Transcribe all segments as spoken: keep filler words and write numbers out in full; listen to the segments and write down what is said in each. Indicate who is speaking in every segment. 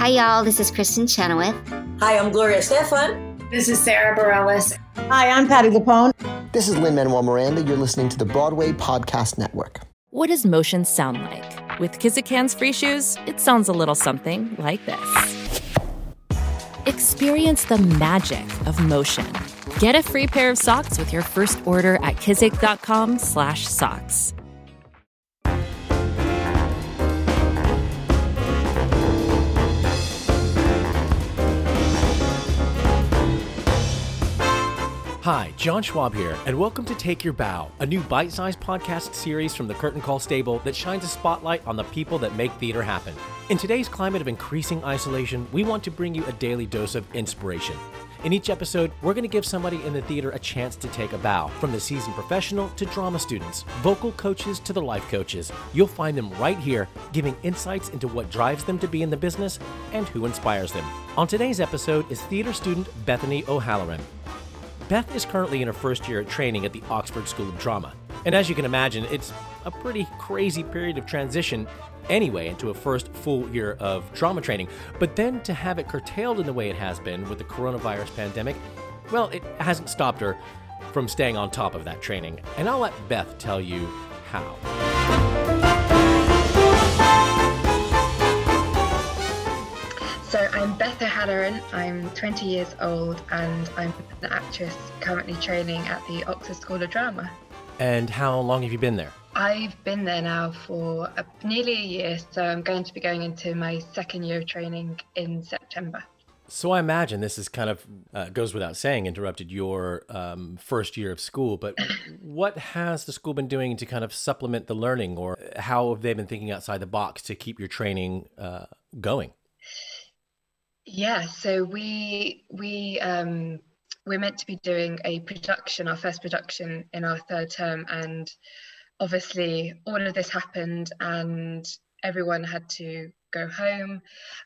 Speaker 1: Hi, y'all. This is Kristen Chenoweth.
Speaker 2: Hi, I'm Gloria Stefan.
Speaker 3: This is Sarah Bareilles.
Speaker 4: Hi, I'm Patti LuPone.
Speaker 5: This is Lin-Manuel Miranda. You're listening to the Broadway Podcast Network.
Speaker 6: What does motion sound like? With Kizikans free shoes, it sounds a little something like this. Experience the magic of motion. Get a free pair of socks with your first order at kizik.com slash socks.
Speaker 7: Hi, John Schwab here, and welcome to Take Your Bow, a new bite-sized podcast series from the Curtain Call stable that shines a spotlight on the people that make theater happen. In today's climate of increasing isolation, we want to bring you a daily dose of inspiration. In each episode, we're going to give somebody in the theater a chance to take a bow. From the seasoned professional to drama students, vocal coaches to the life coaches, you'll find them right here, giving insights into what drives them to be in the business and who inspires them. On today's episode is theater student Bethany O'Halloran. Beth is currently in her first year at training at the Oxford School of Drama. And as you can imagine, it's a pretty crazy period of transition anyway into a first full year of drama training. But then to have it curtailed in the way it has been with the coronavirus pandemic, well, it hasn't stopped her from staying on top of that training. And I'll let Beth tell you how.
Speaker 8: So I'm Beth O'Halloran, I'm twenty years old and I'm an actress currently training at the Oxford School of Drama.
Speaker 7: And how long have you been there?
Speaker 8: I've been there now for a, nearly a year, so I'm going to be going into my second year of training in September.
Speaker 7: So I imagine this is kind of, uh, goes without saying, interrupted your um, first year of school, but what has the school been doing to kind of supplement the learning, or how have they been thinking outside the box to keep your training uh, going?
Speaker 8: Yeah, so we we um, we're meant to be doing a production, our first production in our third term, and obviously all of this happened and everyone had to go home.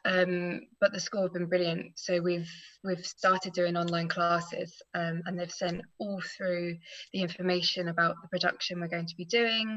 Speaker 8: Um, but the school have been brilliant, so we've we've started doing online classes, um, and they've sent all through the information about the production we're going to be doing,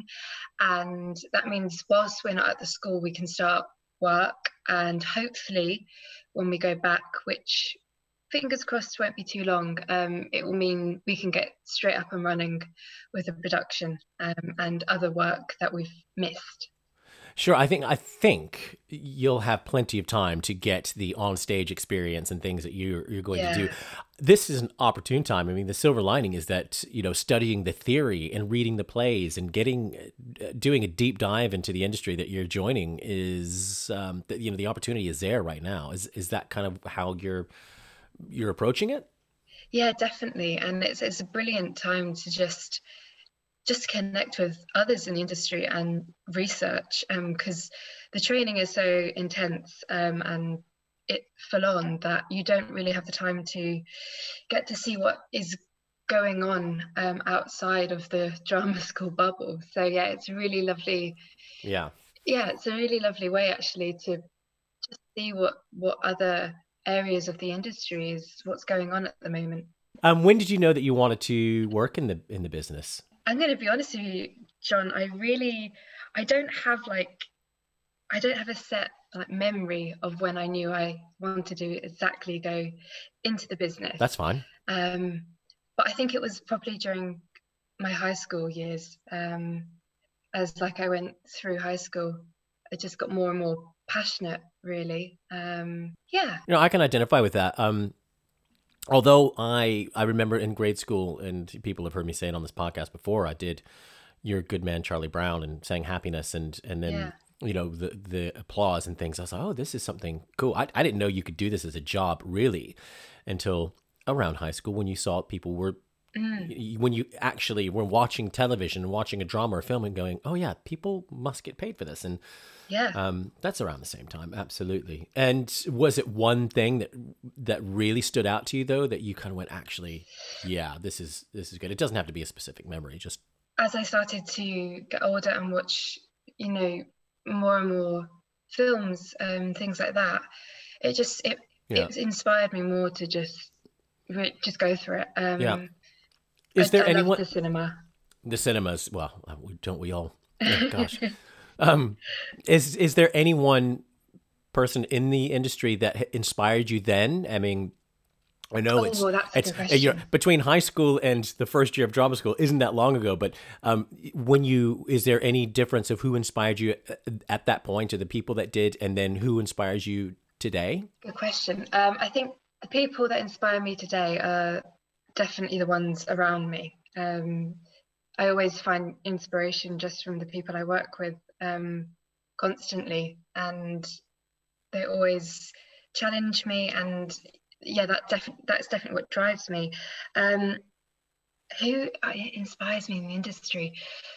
Speaker 8: and that means whilst we're not at the school, we can start work, and hopefully when we go back, which fingers crossed won't be too long, um, it will mean we can get straight up and running with the production um, and other work that we've missed.
Speaker 7: Sure, I think I think you'll have plenty of time to get the on-stage experience and things that you're you're going
Speaker 8: yeah.
Speaker 7: to do. This is an opportune time. I mean, the silver lining is that, you know, studying the theory and reading the plays and getting doing a deep dive into the industry that you're joining is, um, you know, the opportunity is there right now. Is is that kind of how you're you're approaching it?
Speaker 8: Yeah, definitely, and it's it's a brilliant time to just. just connect with others in the industry and research, because um, the training is so intense um, and it full on that you don't really have the time to get to see what is going on um, outside of the drama school bubble. So yeah, it's a really lovely.
Speaker 7: Yeah. Yeah,
Speaker 8: it's a really lovely way actually to just see what what other areas of the industry is, what's going on at the moment.
Speaker 7: Um, when did you know that you wanted to work in the in the business?
Speaker 8: I'm going to be honest with you, John, I really, I don't have like, I don't have a set like memory of when I knew I wanted to exactly go into the business.
Speaker 7: That's fine.
Speaker 8: Um, but I think it was probably during my high school years. Um, as like I went through high school, I just got more and more passionate, really. Um, yeah.
Speaker 7: You know, I can identify with that. Um, Although I, I remember in grade school, and people have heard me say it on this podcast before, I did You're a Good Man, Charlie Brown, and sang Happiness, and and then,
Speaker 8: yeah.
Speaker 7: you know, the the applause and things. I was like, oh, this is something cool. I, I didn't know you could do this as a job, really, until around high school when you saw people were, mm. when you actually were watching television and watching a drama or film and going, oh, yeah, people must get paid for this. And
Speaker 8: yeah,
Speaker 7: um, that's around the same time. Absolutely. And was it one thing that that really stood out to you, though, that you kind of went, actually, yeah, this is this is good. It doesn't have to be a specific memory. Just
Speaker 8: as I started to get older and watch, you know, more and more films and things like that, it just it yeah. it inspired me more to just just go for it. Um,
Speaker 7: yeah. Is there
Speaker 8: I, I
Speaker 7: anyone?
Speaker 8: love the cinema.
Speaker 7: The cinemas. Well, don't we all? Oh, gosh. Um, is is there anyone person in the industry that inspired you then? I mean, I know
Speaker 8: oh,
Speaker 7: it's
Speaker 8: that's a
Speaker 7: it's
Speaker 8: good question.
Speaker 7: you're, between high school and the first year of drama school isn't that long ago, but um, when you is there any difference of who inspired you at that point, or the people that did, and then who inspires you today?
Speaker 8: Good question. Um, I think the people that inspire me today are definitely the ones around me. Um, I always find inspiration just from the people I work with um, constantly, and they always challenge me, and yeah, that def- that's definitely what drives me. Um, who uh, inspires me in the industry?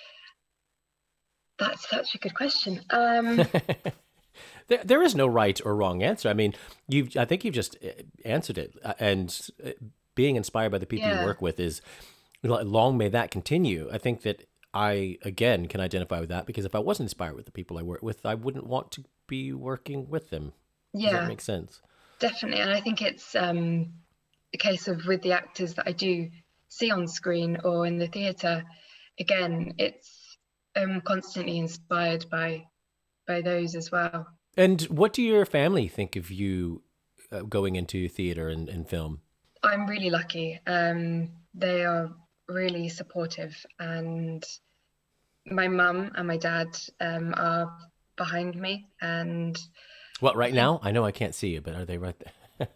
Speaker 8: That's such a good question. Um,
Speaker 7: there, there is no right or wrong answer. I mean, you I think you've just answered it, and being inspired by the people
Speaker 8: yeah.
Speaker 7: you work with is, long may that continue. I think that I, again, can identify with that, because if I wasn't inspired with the people I work with, I wouldn't want to be working with them.
Speaker 8: Yeah.
Speaker 7: Does that make sense?
Speaker 8: Definitely. And I think it's um, a case of with the actors that I do see on screen or in the theatre, again, it's um, constantly inspired by by those as well.
Speaker 7: And what do your family think of you uh, going into theatre and, and film?
Speaker 8: I'm really lucky. Um, they are really supportive, and my mum and my dad um, are behind me. And
Speaker 7: what, right now? I know I can't see you, but are they right there?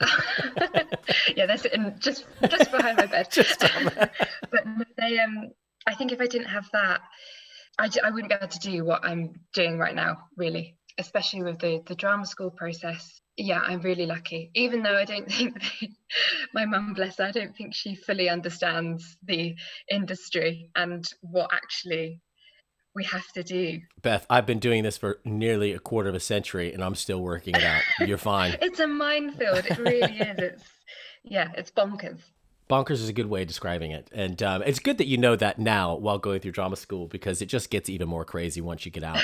Speaker 8: Yeah, that's in, just just behind my bed.
Speaker 7: Just
Speaker 8: but they, um, I think if I didn't have that, I, I wouldn't be able to do what I'm doing right now, really, especially with the, the drama school process. Yeah, I'm really lucky, even though I don't think they, my mum, bless her, I don't think she fully understands the industry and what actually we have to do.
Speaker 7: Beth, I've been doing this for nearly a quarter of a century, and I'm still working it out. You're fine.
Speaker 8: It's a minefield. It really is. It's, yeah, it's bonkers.
Speaker 7: Bonkers is a good way of describing it. And um, it's good that you know that now while going through drama school, because it just gets even more crazy once you get out.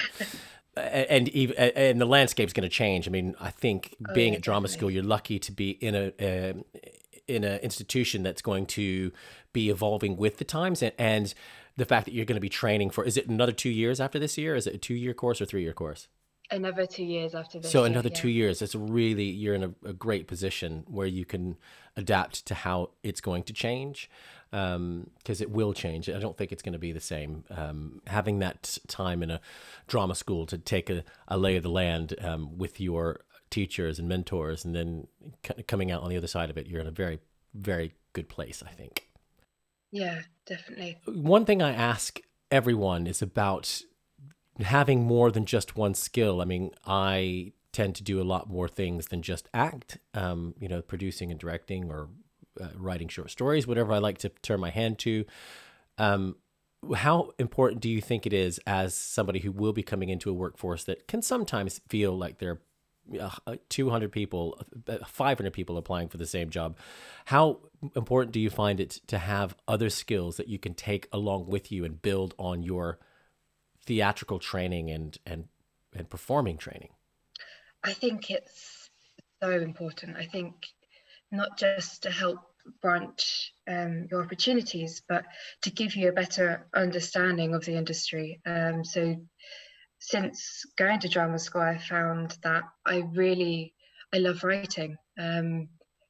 Speaker 7: and even and the landscape's going to change. I mean, I think
Speaker 8: Oh,
Speaker 7: being
Speaker 8: yeah,
Speaker 7: at drama
Speaker 8: definitely.
Speaker 7: school, you're lucky to be in a, a in an institution that's going to be evolving with the times, and, and the fact that you're going to be training for, is it another two years after this year? Is it a two-year course or three-year course?
Speaker 8: Another two years after this.
Speaker 7: So
Speaker 8: year,
Speaker 7: another
Speaker 8: yeah.
Speaker 7: two years. It's really, you're in a, a great position where you can adapt to how it's going to change, because um, it will change. I don't think it's going to be the same. Um, having that time in a drama school to take a, a lay of the land um, with your teachers and mentors, and then c- coming out on the other side of it, you're in a very, very good place, I think.
Speaker 8: Yeah, definitely.
Speaker 7: One thing I ask everyone is about having more than just one skill. I mean, I tend to do a lot more things than just act, um, you know, producing and directing, or uh, writing short stories, whatever I like to turn my hand to. Um, how important do you think it is, as somebody who will be coming into a workforce that can sometimes feel like they're uh, two hundred people, five hundred people applying for the same job? How important do you find it to have other skills that you can take along with you and build on your theatrical training and and and performing training?
Speaker 8: I think it's so important. I think not just to help branch um, your opportunities, but to give you a better understanding of the industry. Um, so since going to drama school, I found that I really, I love writing. Um,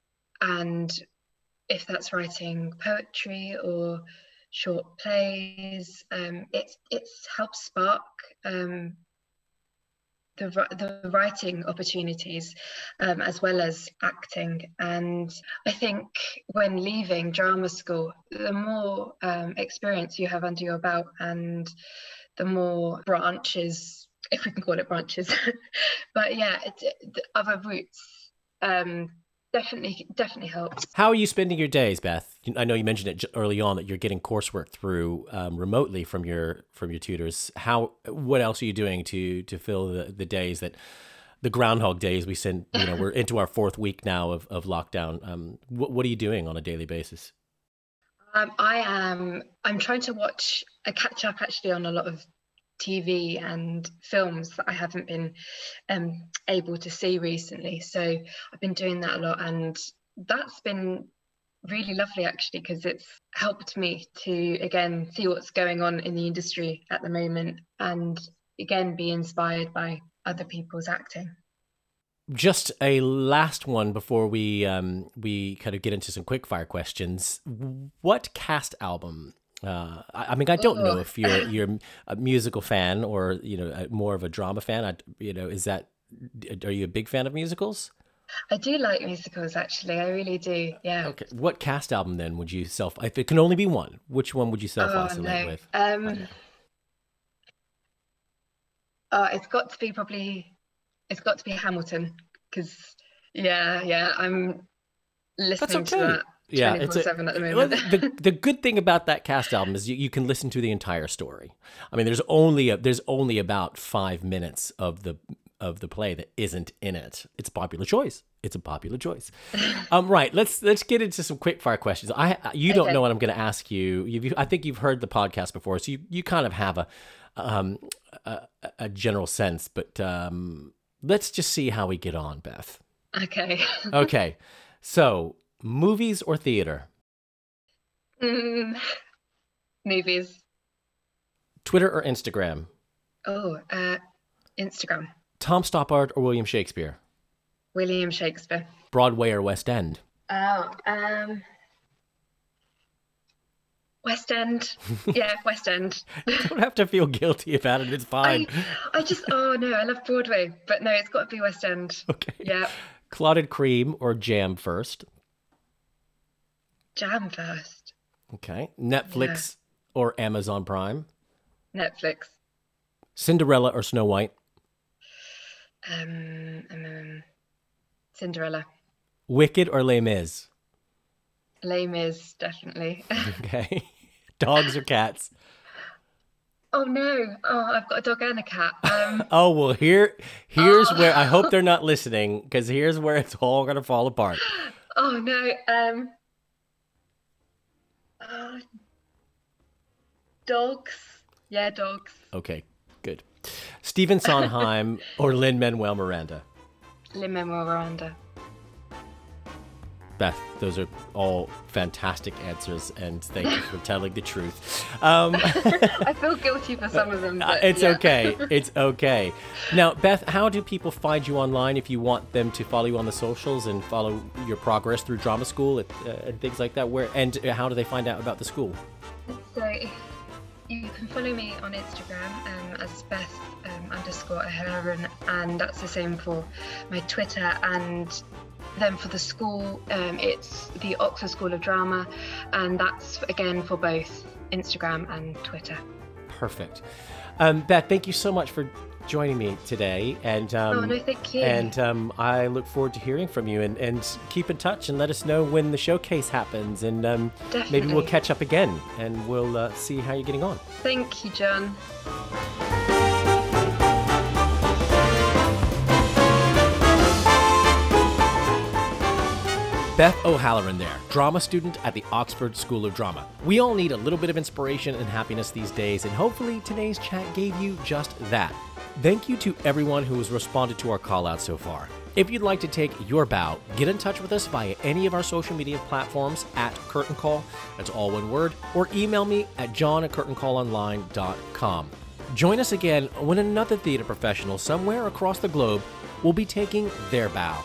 Speaker 8: and if that's writing poetry or short plays, um, it's it's helped spark um, the the writing opportunities, um, as well as acting. And I think when leaving drama school, the more um, experience you have under your belt, and the more branches, if we can call it branches, but yeah, it's, the other routes um, definitely definitely helps.
Speaker 7: How are you spending your days, Beth? I know you mentioned it early on that you're getting coursework through um, remotely from your from your tutors. How? What else are you doing to to fill the, the days that the Groundhog Days we send? You know, we're into our fourth week now of of lockdown. Um, what what are you doing on a daily basis?
Speaker 8: Um, I am. I'm trying to watch. I catch up actually on a lot of T V and films that I haven't been um, able to see recently. So I've been doing that a lot, and that's been really lovely actually, because it's helped me to again see what's going on in the industry at the moment, and again be inspired by other people's acting.
Speaker 7: Just a last one before we um, we kind of get into some quickfire questions. What cast album? Uh, I, I mean, I don't Ooh. know if you're you're a musical fan or you know more of a drama fan. I, you know, is that are you a big fan of musicals?
Speaker 8: I do like musicals, actually. I really do. Yeah.
Speaker 7: Okay. What cast album then would you self? If it can only be one, which one would you self isolate
Speaker 8: oh, no.
Speaker 7: with?
Speaker 8: Um, uh, it's got to be probably. It's got to be Hamilton, because yeah, yeah, I'm listening
Speaker 7: okay.
Speaker 8: to that
Speaker 7: yeah,
Speaker 8: twenty-four seven at the moment.
Speaker 7: Well, the the good thing about that cast album is you, you can listen to the entire story. I mean, there's only a, there's only about five minutes of the of the play that isn't in it. It's a popular choice. It's a popular choice. um, right. Let's let's get into some quick fire questions. I you don't okay. know what I'm going to ask you. You've, I think you've heard the podcast before, so you you kind of have a um a, a general sense, but um. Let's just see how we get on, Beth.
Speaker 8: Okay.
Speaker 7: okay. So, movies or theater?
Speaker 8: Mm, movies.
Speaker 7: Twitter or Instagram?
Speaker 8: Oh, uh, Instagram.
Speaker 7: Tom Stoppard or William Shakespeare?
Speaker 8: William Shakespeare.
Speaker 7: Broadway or West End?
Speaker 8: Oh, um... West End. Yeah, West End.
Speaker 7: You don't have to feel guilty about it. It's fine.
Speaker 8: I, I just, oh no, I love Broadway. But no, it's got to be West End.
Speaker 7: Okay.
Speaker 8: Yeah.
Speaker 7: Clotted cream or jam first?
Speaker 8: Jam first.
Speaker 7: Okay. Netflix yeah. or Amazon Prime?
Speaker 8: Netflix.
Speaker 7: Cinderella or Snow White?
Speaker 8: Um, um Cinderella.
Speaker 7: Wicked or Les Mis?
Speaker 8: Les Mis, definitely.
Speaker 7: Okay. Dogs or cats?
Speaker 8: Oh no! Oh, I've got a dog and a cat. Um,
Speaker 7: oh well, here, here's
Speaker 8: oh.
Speaker 7: where I hope they're not listening, because here's where it's all gonna fall apart.
Speaker 8: Oh no! Um, uh, dogs. Yeah, dogs.
Speaker 7: Okay, good. Stephen Sondheim or Lin-Manuel Miranda?
Speaker 8: Lin-Manuel Miranda.
Speaker 7: Beth, those are all fantastic answers, and thank you for telling the truth. Um,
Speaker 8: I feel guilty for some of them. But,
Speaker 7: it's
Speaker 8: yeah.
Speaker 7: okay. It's okay. Now, Beth, how do people find you online if you want them to follow you on the socials and follow your progress through drama school and, uh, and things like that? Where and how do they find out about the school?
Speaker 8: So you can follow me on Instagram um, as Beth um, underscore O'Halloran, and that's the same for my Twitter. And then for the school, um, it's the Oxford School of Drama, and that's again for both Instagram and Twitter.
Speaker 7: Perfect. Um, Beth, thank you so much for joining me today. And um,
Speaker 8: oh, no, thank you.
Speaker 7: And um, I look forward to hearing from you, and, and keep in touch and let us know when the showcase happens, and um, maybe we'll catch up again and we'll uh, see how you're getting on.
Speaker 8: Thank you, John.
Speaker 7: Beth O'Halloran there, drama student at the Oxford School of Drama. We all need a little bit of inspiration and happiness these days, and hopefully today's chat gave you just that. Thank you to everyone who has responded to our call out so far. If you'd like to take your bow, get in touch with us via any of our social media platforms at Curtain Call, that's all one word, or email me at john at curtain call online dot com. Join us again when another theater professional somewhere across the globe will be taking their bow.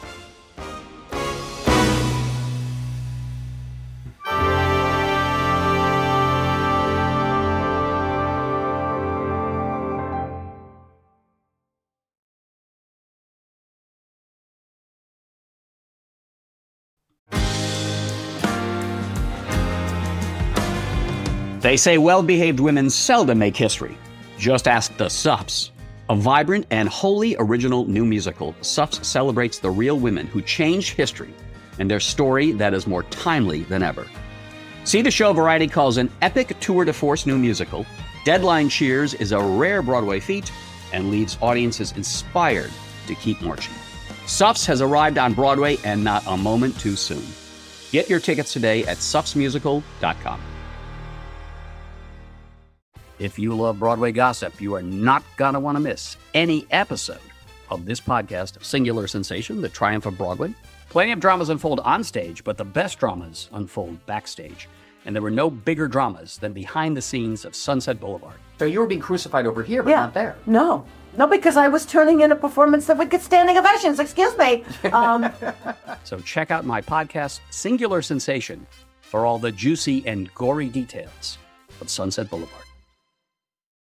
Speaker 3: They say well-behaved women seldom make history. Just ask the Suffs. A vibrant and wholly original new musical, Suffs celebrates the real women who changed history and their story that is more timely than ever. See the show Variety calls an epic tour de force new musical. Deadline cheers is a rare Broadway feat and leaves audiences inspired to keep marching. Suffs has arrived on Broadway, and not a moment too soon. Get your tickets today at suffs musical dot com. If you love Broadway gossip, you are not going to want to miss any episode of this podcast, Singular Sensation, The Triumph of Broadway. Plenty of dramas unfold on stage, but the best dramas unfold backstage. And there were no bigger dramas than behind the scenes of Sunset Boulevard. So you were being crucified over here, but
Speaker 4: yeah.
Speaker 3: not there.
Speaker 4: No, No, because I was turning in a performance that would get standing ovations. Excuse me. Um,
Speaker 3: So check out my podcast, Singular Sensation, for all the juicy and gory details of Sunset Boulevard.